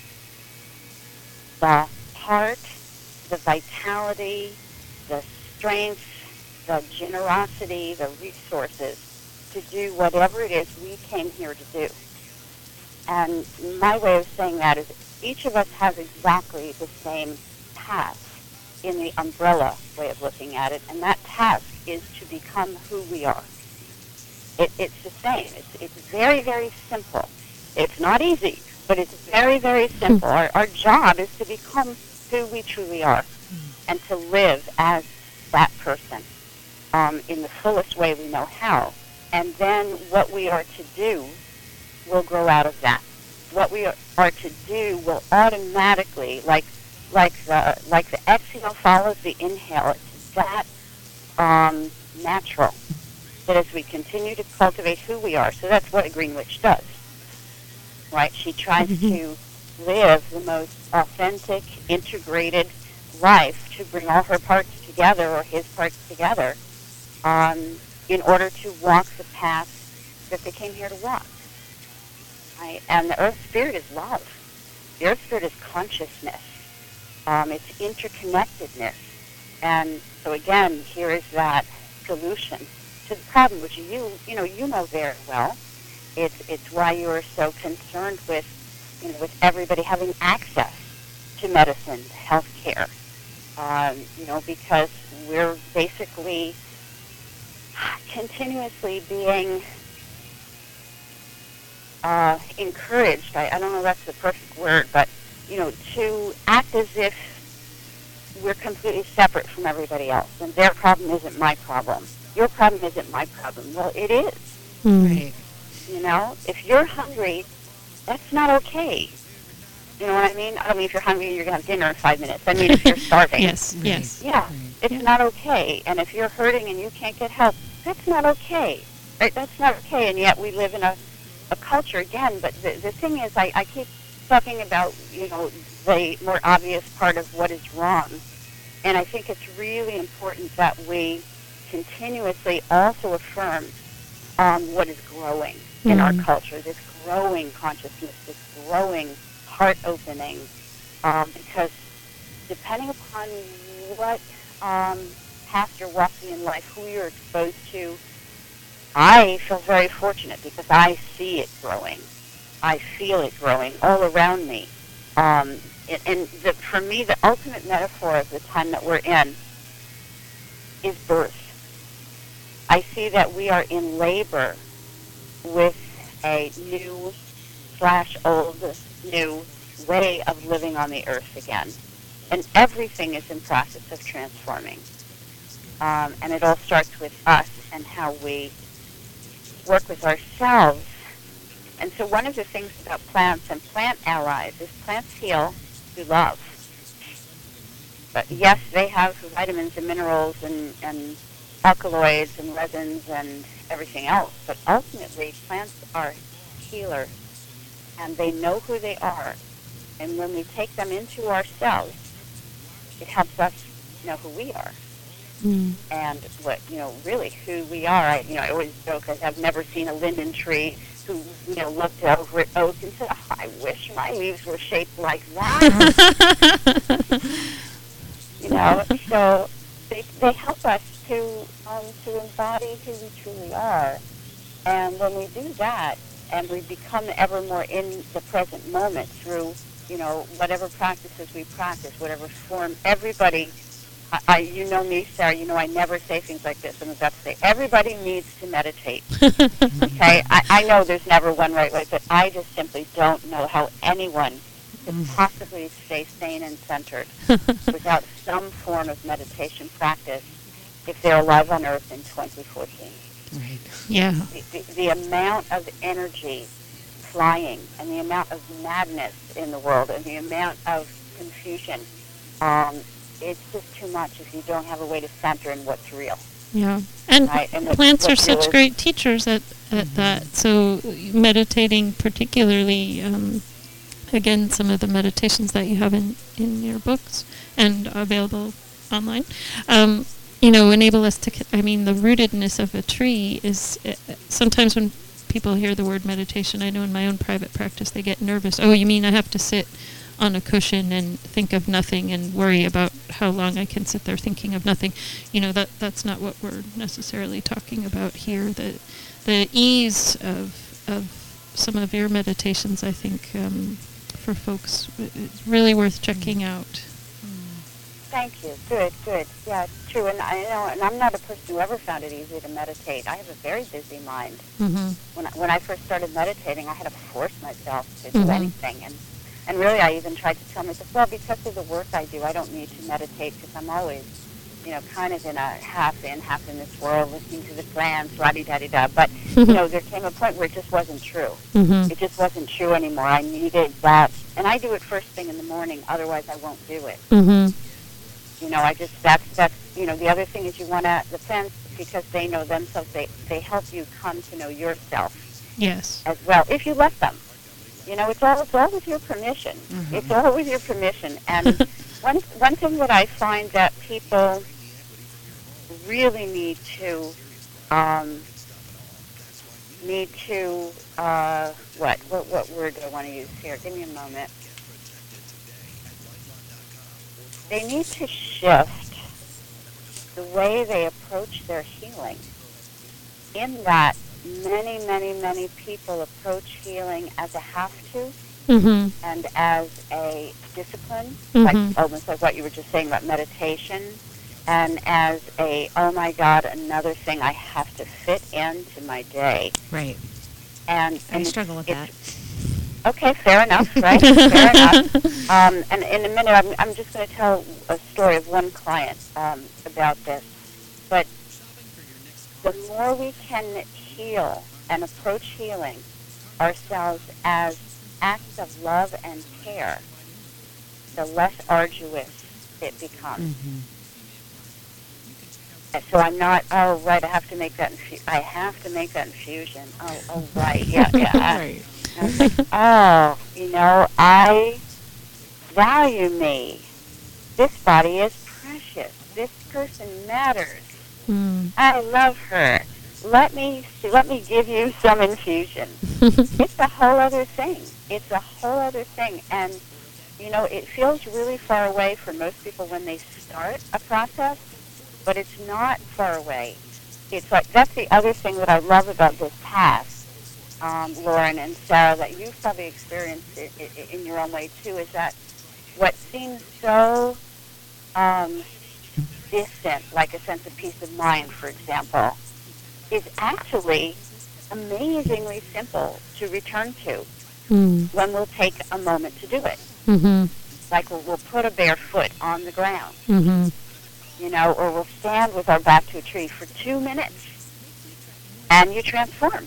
the heart, the vitality, the strength, the generosity, the resources to do whatever it is we came here to do. And my way of saying that is each of us has exactly the same task in the umbrella way of looking at it, and that task is to become who we are. It, it's the same. It's, it's very, very simple. It's not easy, but it's very, very simple. Our, our job is to become who we truly are and to live as that person um, in the fullest way we know how. And then what we are to do will grow out of that. What we are, are to do will automatically, like like the, like the exhale follows the inhale, it's that um, natural that as we continue to cultivate who we are, so that's what a green witch does, right? She tries to live the most authentic, integrated life to bring all her parts together, or his parts together, um, in order to walk the path that they came here to walk. Right? And the Earth Spirit is love. The Earth Spirit is consciousness. Um, it's interconnectedness. And so again, here is that solution to the problem, which you you know you know very well. It's it's why you are so concerned with you know with everybody having access to medicine, health care. Um, you know, because we're basically continuously being uh, encouraged. I, I don't know if that's the perfect word, but you know, to act as if we're completely separate from everybody else, and their problem isn't my problem. Your problem isn't my problem. Well, it is. Mm. Right. You know, if you're hungry, that's not okay. You know what I mean? I don't mean if you're hungry and you're going to have dinner in five minutes. I mean if you're starving. Yes, Right. yes. Yeah, Right. it's Yeah. not okay. And if you're hurting and you can't get help, that's not okay. Right? That's not okay. And yet we live in a, a culture, again, but the, the thing is, I, I keep talking about, you know, the more obvious part of what is wrong. And I think it's really important that we continuously also affirm um, what is growing in Mm. our culture, this growing consciousness, this growing heart opening, um, because depending upon what um, path you're walking in life, who you're exposed to, I feel very fortunate because I see it growing. I feel it growing all around me. Um, and and the, for me, the ultimate metaphor of the time that we're in is birth. I see that we are in labor with a new slash old new way of living on the earth again. And everything is in process of transforming. Um, and it all starts with us and how we work with ourselves. And so one of the things about plants and plant allies is plants heal through love. But yes, they have vitamins and minerals and, and alkaloids and resins and everything else. But ultimately, plants are healers. And they know who they are. And when we take them into ourselves, it helps us know who we are. Mm. And what, you know, really who we are. I, you know, I always joke, I've never seen a linden tree who, you know, looked over at oak and said, oh, I wish my leaves were shaped like that. You know, so they, they help us to, um, to embody who we truly are. And when we do that, and we become ever more in the present moment through, you know, whatever practices we practice, whatever form, everybody, I, I, you know me, Sarah, you know I never say things like this. I'm about to say, everybody needs to meditate. Okay? I, I know there's never one right way, but I just simply don't know how anyone could possibly stay sane and centered without some form of meditation practice if they're alive on Earth in twenty fourteen. Right. Yeah. The, the, the amount of energy flying and the amount of madness in the world and the amount of confusion, um, it's just too much if you don't have a way to center in what's real. Yeah. And, Right, and what- plants are what such really- great teachers at, at that. So meditating particularly, um, again, some of the meditations that you have in, in your books and available online, um, you know, enable us to, I mean, the rootedness of a tree is, uh, sometimes when people hear the word meditation, I know in my own private practice they get nervous. Oh, you mean I have to sit on a cushion and think of nothing and worry about how long I can sit there thinking of nothing? You know, that that's not what we're necessarily talking about here. The, the ease of, of some of your meditations, I think, um, for folks, it's really worth checking out. Thank you. Good, good. Yeah, it's true. And I know, and I'm not a person who ever found it easy to meditate. I have a very busy mind. Mhm. When I, when I first started meditating, I had to force myself to do Mhm. anything, and and really, I even tried to tell myself, well, because of the work I do, I don't need to meditate because I'm always, you know, kind of in a half in, half in this world, listening to the plants, la-di-da-di-da. But you know, there came a point where it just wasn't true. Mhm. It just wasn't true anymore. I needed that, and I do it first thing in the morning. Otherwise, I won't do it. Mhm. You know, I just, that's, that's, you know, the other thing is you want to, the plants, because they know themselves, they, they help you come to know yourself Yes. as well, if you let them. You know, it's all, it's all with your permission. Mhm. It's all with your permission. And one, one thing that I find that people really need to, um, need to, uh, what, what, what word do I want to use here? Give me a moment. They need to shift the way they approach their healing, in that many, many, many people approach healing as a have-to Mhm. and as a discipline, Mhm. like almost like what you were just saying about meditation, and as a, oh my God, another thing I have to fit into my day. Right. And, I and struggle with that. Okay, fair enough, right? Fair enough. Um, and in a minute, I'm, I'm just going to tell a story of one client um, about this. But the more we can heal and approach healing ourselves as acts of love and care, the less arduous it becomes. Mhm. And so I'm not, oh, right, I have to make that infu- I have to make that infusion. Oh, oh, right, yeah, yeah. Right. I was like, oh, you know, I value me. This body is precious. This person matters. Mm. I love her. Let me let me give you some infusion. It's a whole other thing. It's a whole other thing. And, you know, it feels really far away for most people when they start a process, but it's not far away. It's like, that's the other thing that I love about this path. Um, Lauren and Sarah, that you've probably experienced it, it, in your own way too, is that what seems so um, distant, like a sense of peace of mind, for example, is actually amazingly simple to return to Mm. when we'll take a moment to do it. Mhm. Like we'll, we'll put a bare foot on the ground, Mhm. you know, or we'll stand with our back to a tree for two minutes, and you transform.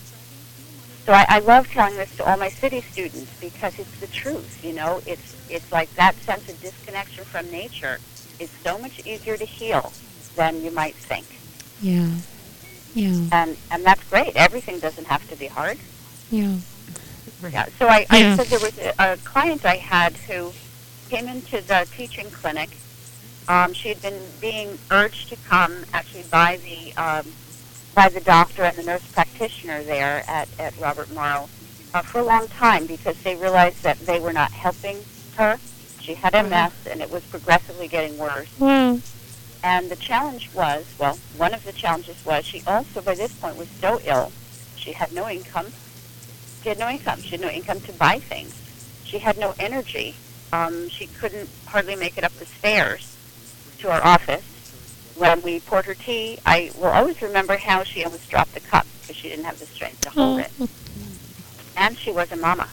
So I, I love telling this to all my city students because it's the truth, you know. It's it's like that sense of disconnection from nature is so much easier to heal than you might think. Yeah. Yeah. And and that's great. Everything doesn't have to be hard. Yeah. Right. Yeah. So I, I Yeah. said there was a, a client I had who came into the teaching clinic. Um, she had been being urged to come actually by the um, by the doctor and the nurse practitioner there at, at Robert Morrow uh, for a long time because they realized that they were not helping her. She had M S, and it was progressively getting worse. Wow. And the challenge was, well, one of the challenges was she also, by this point, was so ill. She had no income. She had no income. She had no income to buy things. She had no energy. Um, she couldn't hardly make it up the stairs to our office. When we poured her tea, I will always remember how she almost dropped the cup because she didn't have the strength to hold it. Oh. And she was a mama.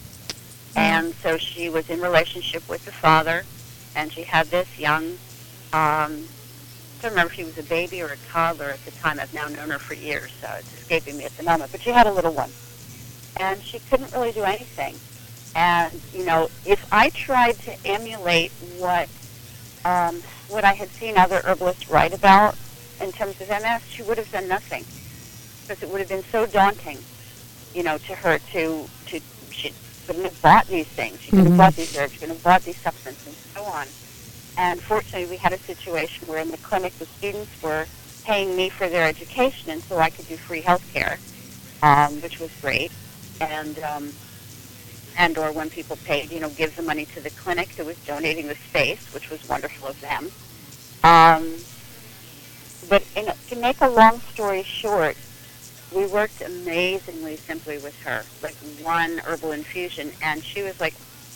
And so she was in relationship with the father, and she had this young, um, I don't remember if she was a baby or a toddler at the time. I've now known her for years, so it's escaping me at the moment. But she had a little one. And she couldn't really do anything. And, you know, if I tried to emulate what um, what I had seen other herbalists write about in terms of M S, she would have done nothing. Because it would have been so daunting, you know, to her to, to she couldn't have bought these things. She couldn't Mhm. have bought these herbs. She couldn't have bought these supplements and so on. And fortunately, we had a situation where in the clinic the students were paying me for their education, and so I could do free health care, um, which was great. And um, and or when people paid, you know, give the money to the clinic who was donating the space, which was wonderful of them. Um, but in, to make a long story short, we worked amazingly simply with her, like one herbal infusion, and she was like,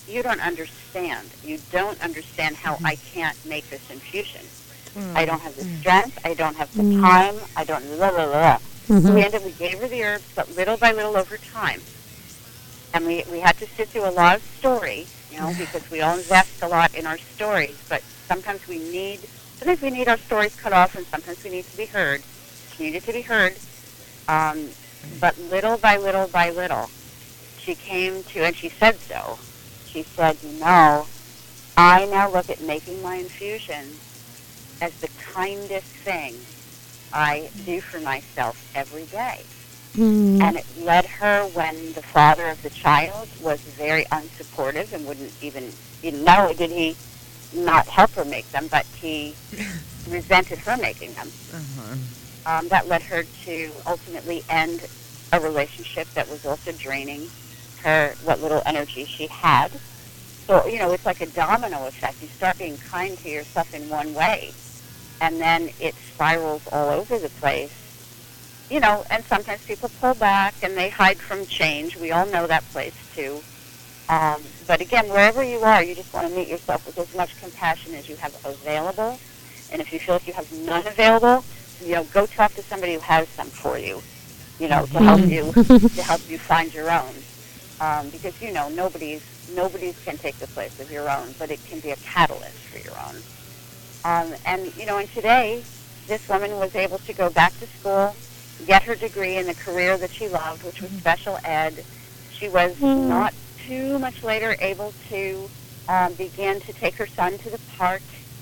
you don't understand. You don't understand how I can't make this infusion. Mm. I don't have the strength. I don't have the mm. time. I don't, blah, blah, blah. Mm-hmm. So we ended up, we gave her the herbs, but little by little over time. And we, we had to sit through a lot of story, you know, because we all invest a lot in our stories. But sometimes we need, sometimes we need our stories cut off, and sometimes we need to be heard. She needed to be heard. Um, but little by little by little, she came to, and she said so. She said, you know, I now look at making my infusions as the kindest thing I do for myself every day. Mm. And it led her, when the father of the child was very unsupportive and wouldn't even, even not only did he not help her make them, but he resented her making them. Uh-huh. Um, that led her to ultimately end a relationship that was also draining her, what little energy she had. So, you know, it's like a domino effect. You start being kind to yourself in one way, and then it spirals all over the place. You know, and sometimes people pull back and they hide from change. We all know that place, too. Um, but again, wherever you are, you just want to meet yourself with as much compassion as you have available. And if you feel like you have none available, you know, go talk to somebody who has some for you, you know, to help you, to help you find your own. Um, because, you know, nobody's, nobody's can take the place of your own, but it can be a catalyst for your own. Um, and, you know, and today, this woman was able to go back to school, get her degree in the career that she loved, which was special ed. She was mm. not too much later able to um, begin to take her son to the park,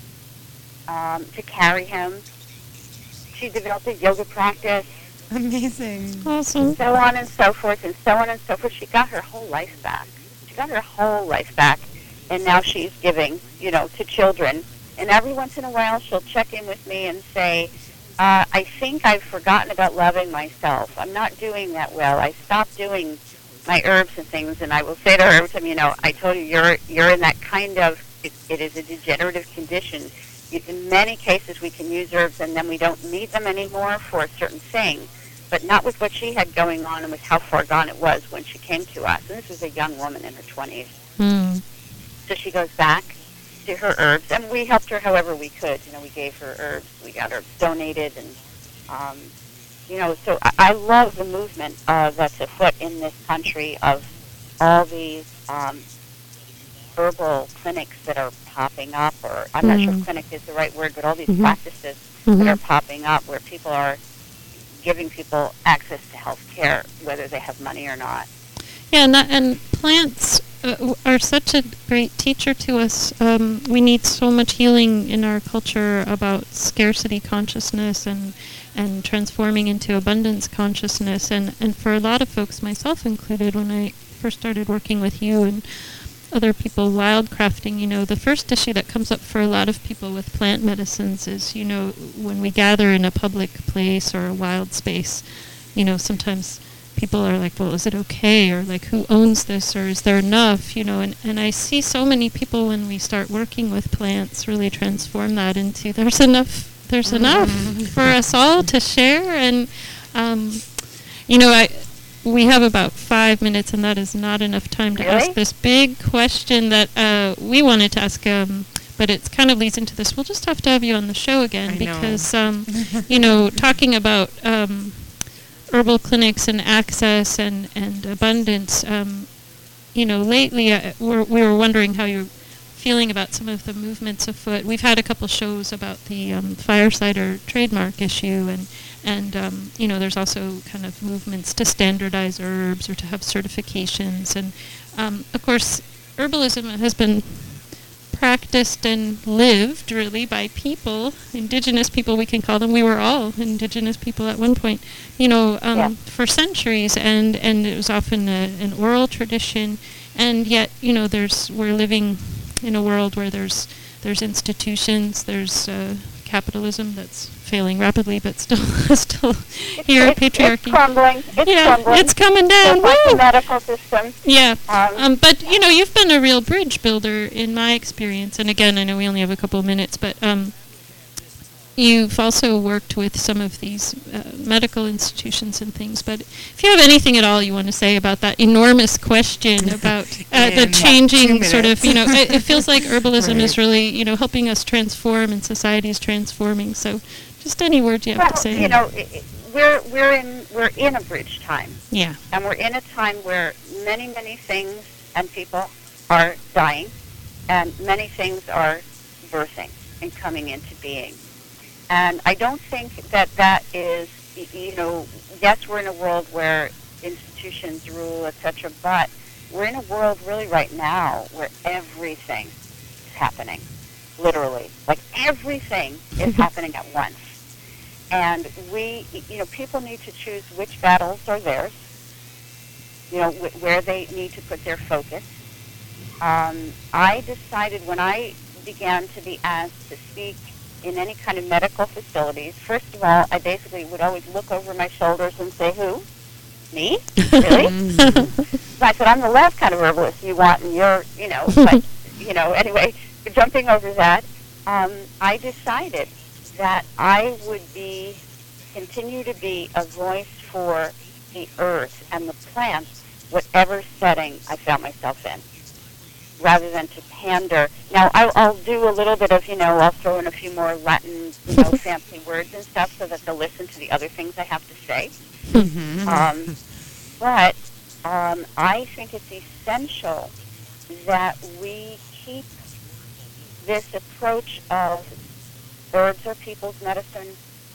um, to carry him. She developed a yoga practice. Amazing. Awesome. So on and so forth, and so on and so forth. She got her whole life back. She got her whole life back, and now she's giving, you know, to children. And every once in a while, she'll check in with me and say, uh, I think I've forgotten about loving myself. I'm not doing that well. I stopped doing my herbs and things, and I will say to her, you know, I told you, you're you're in that kind of, it, it is a degenerative condition. You, in many cases, we can use herbs, and then we don't need them anymore for a certain thing, but not with what she had going on and with how far gone it was when she came to us. And this was a young woman in her twenties. Mm. So she goes back to her herbs, and we helped her however we could. You know, we gave her herbs, we got herbs donated, and, um, you know, so I, I love the movement uh, that's afoot in this country of all these um, herbal clinics that are popping up, or I'm mm-hmm. not sure if clinic is the right word, but all these mm-hmm. practices mm-hmm. that are popping up where people are giving people access to health care, whether they have money or not. Yeah, and, that, and plants uh, are such a great teacher to us. Um, we need so much healing in our culture about scarcity consciousness and and transforming into abundance consciousness. And, and for a lot of folks, myself included, when I first started working with you and other people wildcrafting, you know, the first issue that comes up for a lot of people with plant medicines is, you know, when we gather in a public place or a wild space, you know, sometimes people are like, well, is it okay? Or like, who owns this? Or is there enough? You know, and, and I see so many people when we start working with plants really transform that into there's enough, there's mm-hmm. enough for us all to share. And, um, you know, I... we have about five minutes, and that is not enough time to really? ask this big question that uh, we wanted to ask, um, but it kind of leads into this. We'll just have to have you on the show again I because, know. Um, you know, talking about um, herbal clinics and access and, and abundance, um, you know, lately uh, we're, we were wondering how you're feeling about some of the movements afoot. We've had a couple shows about the um, Firesider trademark issue, and And, um, you know, there's also kind of movements to standardize herbs or to have certifications. And, um, of course, herbalism has been practiced and lived, really, by people, indigenous people, we can call them. We were all indigenous people at one point, you know, um, yeah. for centuries. And, and it was often a, an oral tradition. And yet, you know, there's we're living in a world where there's there's institutions, there's uh, capitalism that's failing rapidly, but still, still here, it's, patriarchy. It's crumbling. It's yeah, crumbling. it's coming down. Just like the medical system. Yeah, um, um, but you know, you've been a real bridge builder in my experience. And again, I know we only have a couple of minutes, but um, you've also worked with some of these uh, medical institutions and things. But if you have anything at all you want to say about that enormous question about uh, the In changing two sort of, minutes. you know, it, it feels like herbalism is Right. really, you know, helping us transform and society is transforming. So just any words you have Well, to say. you know, i i- we're we're in we're in a bridge time, Yeah. and we're in a time where many many things and people are dying, and many things are birthing and coming into being. And I don't think that that is, y- you know, yes, we're in a world where institutions rule, et cetera, but we're in a world really right now where everything is happening, literally. Like everything is happening at once. And we, y- you know, people need to choose which battles are theirs, you know, wh- where they need to put their focus. Um, I decided when I began to be asked to speak in any kind of medical facilities, first of all, I basically would always look over my shoulders and say, who? Me? Really? So I said, I'm the last kind of herbalist you want, and you're, you know, but, you know, anyway, jumping over that, um, I decided that I would be, continue to be a voice for the earth and the plants, whatever setting I found myself in, rather than to pander. Now, I'll, I'll do a little bit of, you know, I'll throw in a few more Latin, you know, fancy words and stuff so that they'll listen to the other things I have to say. Mhm. Um, but um, I think it's essential that we keep this approach of herbs are people's medicine,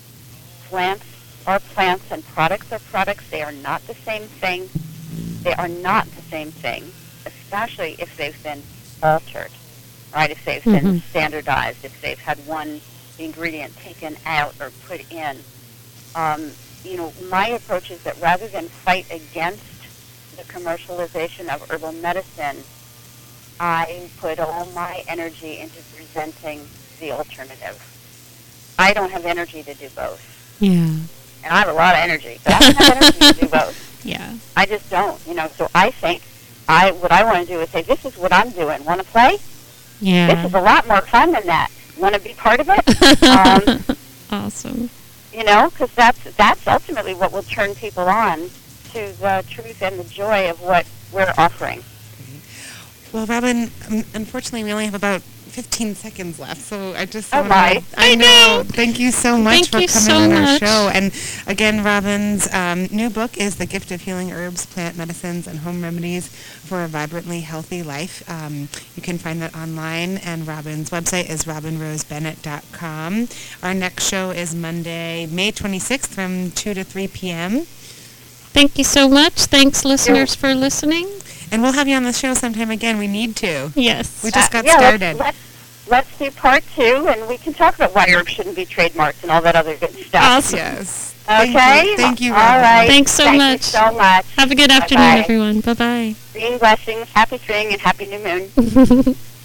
plants are plants, and products are products. They are not the same thing. They are not the same thing, especially if they've been altered, right? If they've been Mhm. standardized, if they've had one ingredient taken out or put in. Um, you know, my approach is that rather than fight against the commercialization of herbal medicine, I put all my energy into presenting the alternative. I don't have energy to do both. Yeah. And I have a lot of energy, but I don't have energy to do both. Yeah. I just don't, you know. So I think I what I want to do is say, this is what I'm doing. Want to play? Yeah. This is a lot more fun than that. Want to be part of it? um, Awesome. you know, because that's that's ultimately what will turn people on to the truth and the joy of what we're offering. Well, Robin, um, unfortunately, we only have about fifteen seconds left, so I just Oh, wanna- my. I I know. know. Thank you so much Thank for you coming so on our much. show. And again, Robin's um, new book is The Gift of Healing Herbs, Plant Medicines, and Home Remedies for a Vibrantly Healthy Life. Um, you can find that online, and Robin's website is robin rose bennett dot com. Our next show is Monday, May twenty-sixth from two to three p.m. Thank you so much. Thanks, listeners, for listening. And we'll have you on the show sometime again. We need to. Yes. We just got yeah, started. Let's, let's, let's do part two, and we can talk about why herbs shouldn't be trademarked and all that other good stuff. Awesome. Yes. Okay? Thank you, Thank you All Robin. right. Thanks so Thank much. you so much. Have a good afternoon, Bye-bye. everyone. Bye-bye. Green blessings, happy spring, and happy new moon.